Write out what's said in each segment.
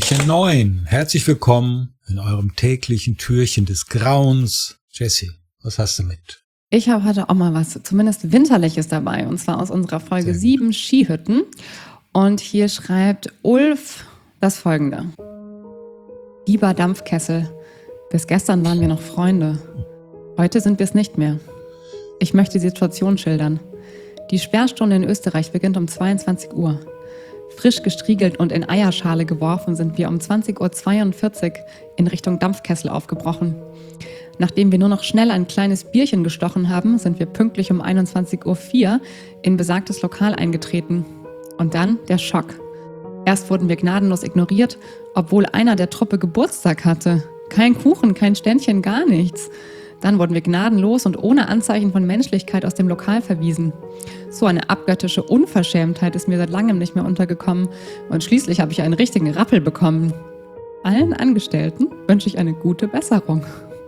Türchen 9. Herzlich willkommen in eurem täglichen Türchen des Grauens. Jessie, was hast du mit? Ich habe heute auch mal was, zumindest Winterliches dabei, und zwar aus unserer Folge 7 Skihütten. Und hier schreibt Ulf das Folgende. Lieber Dampfkessel, bis gestern waren wir noch Freunde. Heute sind wir es nicht mehr. Ich möchte die Situation schildern. Die Sperrstunde in Österreich beginnt um 22 Uhr. Frisch gestriegelt und in Eierschale geworfen sind wir um 20.42 Uhr in Richtung Dampfkessel aufgebrochen. Nachdem wir nur noch schnell ein kleines Bierchen gestochen haben, sind wir pünktlich um 21.04 Uhr in besagtes Lokal eingetreten. Und dann der Schock. Erst wurden wir gnadenlos ignoriert, obwohl einer der Truppe Geburtstag hatte. Kein Kuchen, kein Ständchen, gar nichts. Dann wurden wir gnadenlos und ohne Anzeichen von Menschlichkeit aus dem Lokal verwiesen. So eine abgöttische Unverschämtheit ist mir seit langem nicht mehr untergekommen und schließlich habe ich einen richtigen Rappel bekommen. Allen Angestellten wünsche ich eine gute Besserung.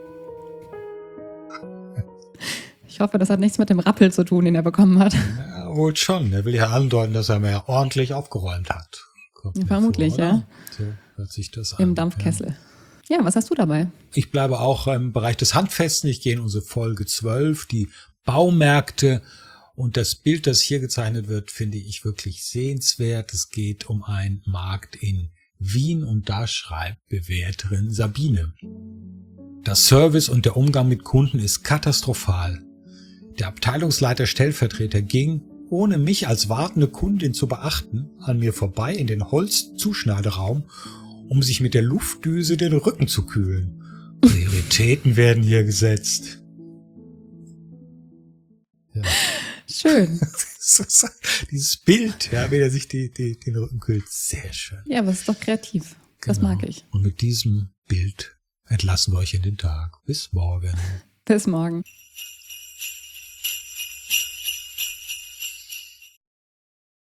Ich hoffe, das hat nichts mit dem Rappel zu tun, den er bekommen hat. Ja, wohl schon. Er will ja andeuten, dass er mehr ordentlich aufgeräumt hat. Vermutlich, vor, ja. So hört sich das an. Im Dampfkessel. Ja, was hast du dabei? Ich bleibe auch im Bereich des Handfesten. Ich gehe in unsere Folge 12, die Baumärkte. Und das Bild, das hier gezeichnet wird, finde ich wirklich sehenswert. Es geht um einen Markt in Wien und da schreibt Bewerterin Sabine. Das Service und der Umgang mit Kunden ist katastrophal. Der Abteilungsleiter Stellvertreter ging, ohne mich als wartende Kundin zu beachten, an mir vorbei in den Holzzuschneideraum, um sich mit der Luftdüse den Rücken zu kühlen. Prioritäten werden hier gesetzt. Ja. Schön. Dieses Bild, ja, wie er sich den Rücken kühlt, sehr schön. Ja, aber es ist doch kreativ. Genau. Das mag ich. Und mit diesem Bild entlassen wir euch in den Tag. Bis morgen. Bis morgen.